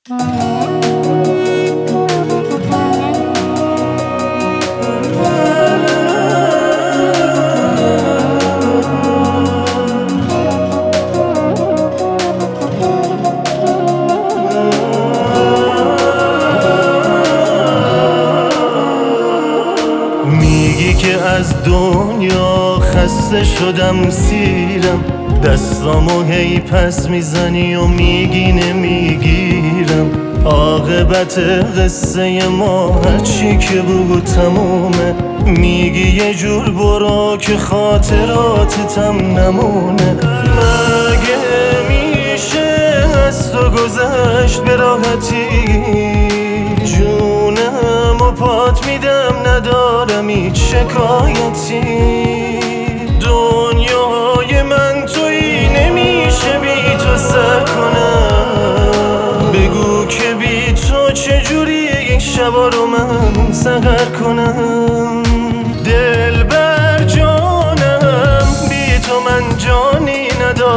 میگی که از دنیا خسته شدم سیرم، دستامو هی پس میزنی و میگی نمیگیرم. عاقبت قصه ما هرچی که بود تمومه. میگی یه جور برو که خاطراتتم نمونه. مگه میشه از تو گذشت به راحتی؟ جونم و پات میدم ندارم هیچ شکایتی. دنیای من تویی نمیشه بی تو سر کنم. بگو که بی تو چجوری این شبا رو من سحر کنم. دل بر جانم بی تو من جانی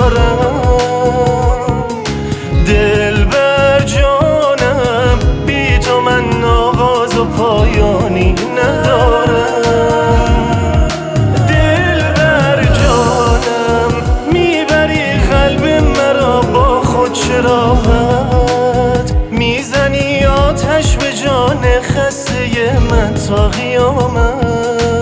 ندارم. دل بر جانم بی تو من آغاز و پایانی ندارم. دل بر جانم میبری قلب مرا با خود چه راحت. میزنی آتش به جان خسته من تا قیامت.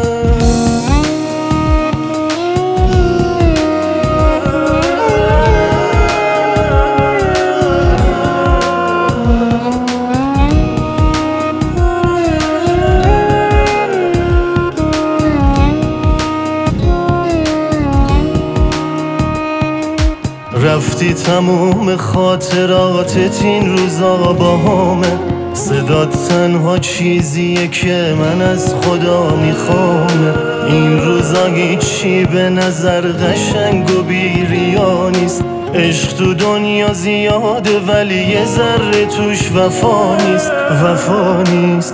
رفتی تموم خاطراتت این روزا با همه. صدات تنها چیزیه که من از خدا میخوامه. این روزا هیچی به نظر قشنگ و بی‌ریا نیست. عشق تو دنیا زیاده ولی یه ذره توش وفا نیست. وفا نیست.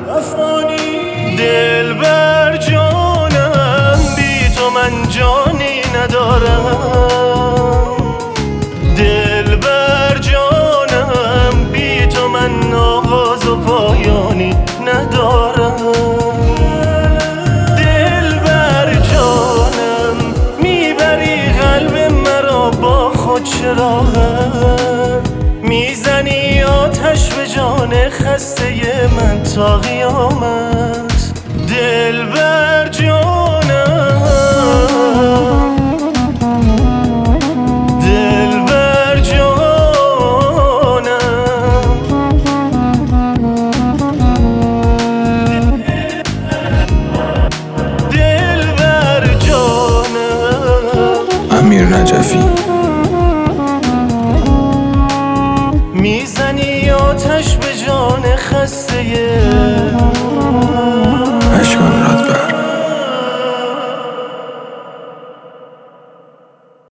دل بر جانم بی تو من جانی ندارم. دل بر جانم بی تو من آغاز و پایانی ندارم. دل بر جانم میبری قلب مرا با خود چه راحت. میزنی آتش به جان خسته من تا قیامت. دل بر جانم امیر نجفی. میزنی آتش به جان خسته